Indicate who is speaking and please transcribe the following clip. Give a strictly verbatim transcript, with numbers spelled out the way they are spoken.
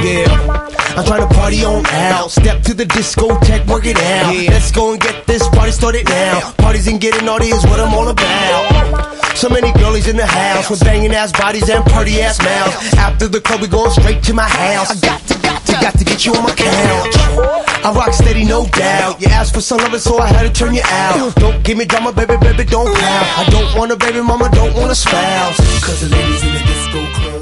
Speaker 1: Yeah. I'm trying to party on out. Step to the discotheque, work it out. Yeah. Let's go and get this party started now. Parties and getting naughty is what I'm all about. So many girlies in the house with banging ass bodies and pretty ass mouths. After the club, we going straight to my house. I got to, got to, got to get you on my couch. I rock steady, no doubt. You asked for some loving, so I had to turn you out. Don't give me drama, baby, baby, don't pout. I don't want a baby mama, don't want a spouse. Cause the ladies in the disco club